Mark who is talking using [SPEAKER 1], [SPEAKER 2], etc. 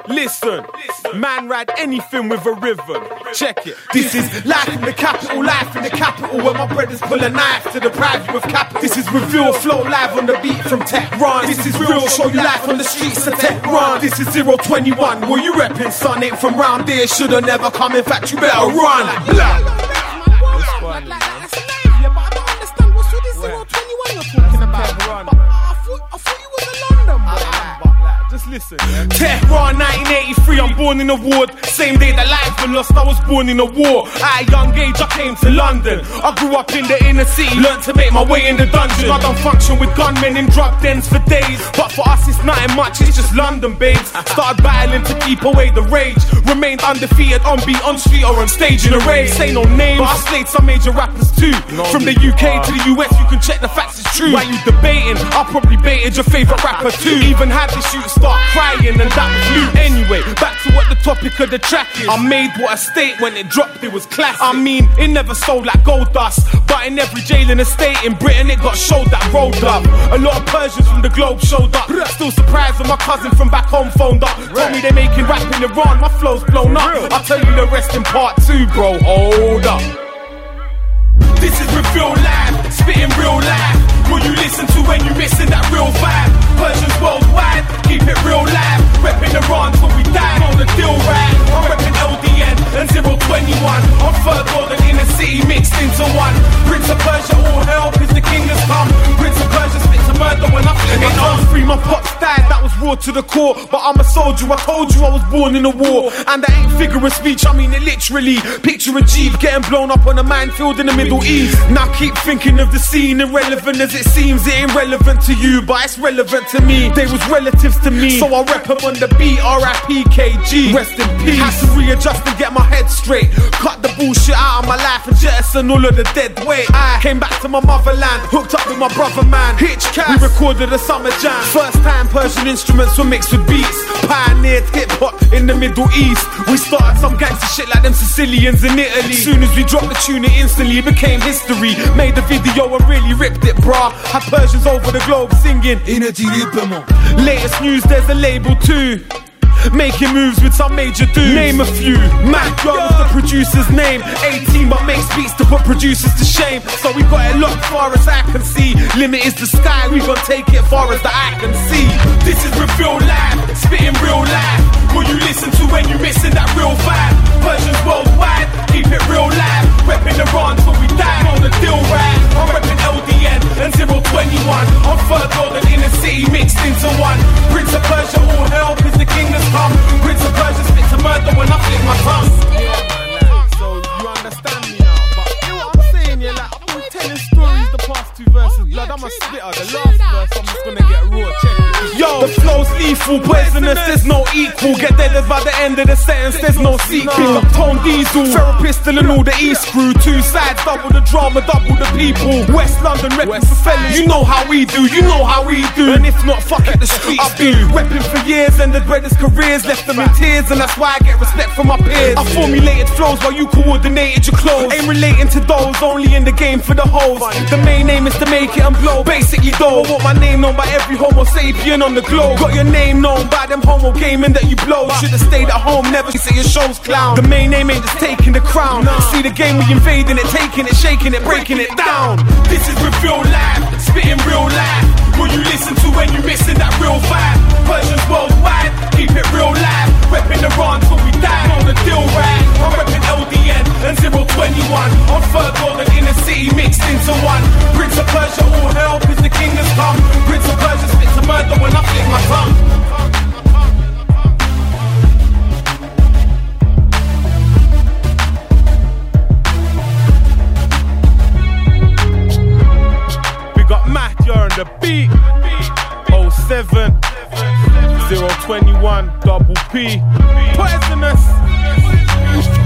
[SPEAKER 1] Listen, man ride anything with a rhythm. Check it. This is life in the capital, where my brothers pull a knife to the private with capital. This is Reveal Flow live on the beat from Tehran. This is real, show you life on the streets of Tehran. This is 021, where you reppin', son, ain't from round there. Shoulda never come, in fact you better run.
[SPEAKER 2] That's a name, yeah, but I don't understand what's with this 021 you're talking about. But I thought you was a London boy.
[SPEAKER 1] Just listen. Tehran 1983, I'm born in a ward. Same day that life was lost, I was born in a war. At a young age, I came to London. I grew up in the inner city, learned to make my way in the dungeon. I don't function with gunmen in drug dens for days. But for us, it's nothing much, it's just London, babes. Started battling to keep away the rage. Remained undefeated on beat, on street, or on stage in a raid. Say no names, but I slayed some major rappers too. From the UK to the US, you can check the facts, it's true. Why you debating? I probably baited your favourite rapper too. Even had the shoot start crying and that was you. Anyway, back to what the topic of the track is. I made what I state when it dropped, it was classic. I mean, it never sold like gold dust, but in every jail in the state in Britain it got showed that rolled up. A lot of Persians from the globe showed up. Still surprised when my cousin from back home phoned up. Told me they making rap in Iran, my flow's blown up. I'll tell you the rest in part 2, bro, hold up. This is Reveal Live, spitting real life. Will you listen to when you missing that real vibe? Persians worldwide, keep it real live. Reppin' Iran till we die, on the deal right. I'm reppin' LDN and 021. On third world and inner city mixed into one. Prince of Persia, all hell, cause the king has come. Prince of Persia spit to murder when I flip my tongue. Free, my pops died, that was raw to the core. But I'm a soldier, I told you I was born in a war. And that ain't figure of speech, I mean it literally. Picture a Jeep getting blown up on a minefield in the Middle East. Now keep thinking of the scene, irrelevant as it seems. It ain't relevant to you, but it's relevant to me. They was relatives to me, so I rep them on the beat. R.I.P. KG, rest in peace. Had to readjust and get my head straight. Cut the bullshit out of my life and jettison all of the dead weight. I came back to my motherland, hooked up with my brother man, Hitch Cass. We recorded a summer jam. First time Persian instruments were mixed with beats. Pioneered hip hop in the Middle East. We started some gangster shit like them Sicilians in Italy. Soon as we dropped the tune, it instantly became history. Made the video and really ripped it, brah. Had Persians over the globe singing latest news, there's a label too. Making moves with some major dudes. Name a few. Mac Young is the producer's name. 18 but makes beats to put producers to shame. So we got it locked far as I can see. Limit is the sky, we gon' take it far as the eye can see. This is Reveal Live, spitting real life. Will you listen to when you missing that real vibe? Persians worldwide, keep it real live. Reppin' Iran till we die, on the deal right. I'm reppin' LDN and 021. On third world and inner city mixed into one. Prince of Persia, all hell, cause the king has come. Prince of Persia spit to murder when I flip my tongue. Yeah, man, so you understand me now. But you know what I'm saying, yeah, like I've been telling stories the past 2 verses. Blood, I'm a spitter. The last verse, I'm just gonna get raw. Check it. Yo, the flow's lethal, poisonous, there's no equal. Get dead by the end of the sentence, there's no sequel. Pick up Tone Diesel, Feral Pistol and all the East crew. 2 sides, double the drama, double the people. West London, reppin' for fellas. You know how we do, you know how we do. And if not, fuck it, the streets do. Reppin' for years, ended brothers' careers, left them in tears. And that's why I get respect from my peers. I formulated flows while you coordinated your clothes. Ain't relating to those, only in the game for the hoes. The main aim is to make it and blow. Basically though, I want my name known by every homo sapien on the globe. Got your name known by them homo gaming that you blow. Should've stayed at home, never say your show's clown. The main aim ain't just taking the crown. See the game, we invading it, taking it, shaking it, breaking it down. This is Reveal Live, spitting real life. Will you listen to when you missing that real vibe? Persians worldwide, keep it real live. Reppin' Iran till we die, on the deal right. I'm reppin' LDN and 021. On third world and inner city mixed into one. Prince of Persia, all hell, cause the king has come. Prince of Persia spit to murder when I flip my tongue. You're on the beat. 07 021 double P. Poisonous.